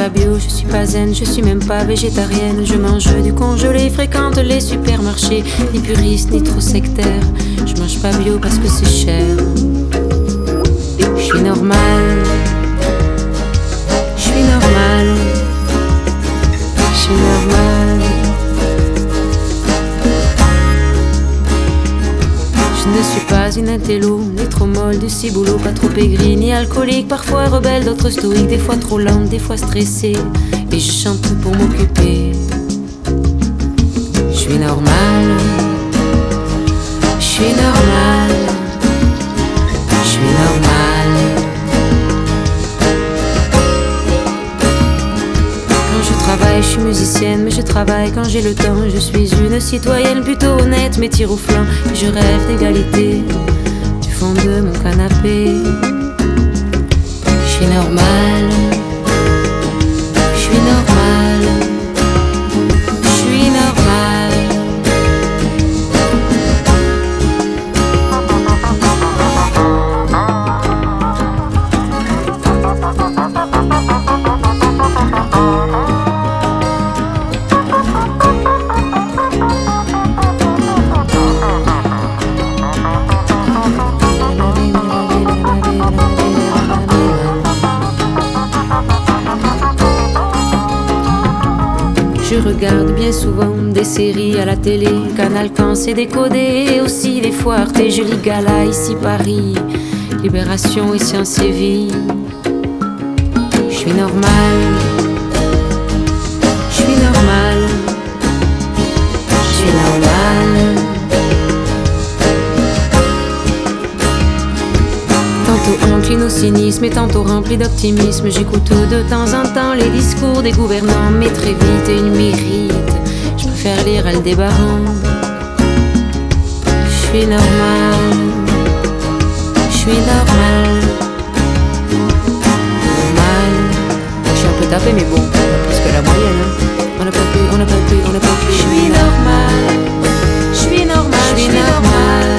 pas bio, je suis pas zen, je suis même pas végétarienne. Je mange du congelé, fréquente les supermarchés. Ni puriste, ni trop sectaire. Je mange pas bio parce que c'est cher. Je suis normale. Je suis normale. Je suis normale. Je ne suis pas une intello, ni trop molle, du ciboulot, pas trop aigrie, ni alcoolique, parfois rebelle, d'autres stoïques, des fois trop lente, des fois stressée. Et je chante tout pour m'occuper. Je suis normale. Je suis normale. Je suis normale. Quand je travaille, je suis musicienne, mais je travaille quand j'ai le temps. Je suis une citoyenne plutôt honnête, mais tire au flanc. Je rêve d'égalité du fond de mon canapé. Je suis normale. Je suis normale. Je suis normale. Je regarde bien souvent des séries à la télé, Canal quand c'est décodé, et aussi des fois Arte. Je lis Gala, ici Paris, Libération, ici en Séville. Je suis normale. Je suis normale. Je suis normale. Tantôt encline au cynisme et tantôt rempli d'optimisme. J'écoute de temps en temps les discours des gouvernants, mais très vite une m'irrite. Je préfère lire Aldébaran. Je suis normale. Je suis normale. Normale. Je suis un peu tapée, mais bon, pas plus que la moyenne. Hein. On n'a pas pu, on n'a pas pu, on n'a pas pu. Je suis normale. Je suis normale. Je suis normale.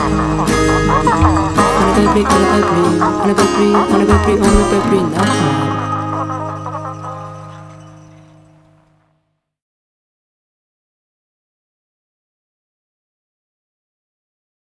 On ne peut plus normal.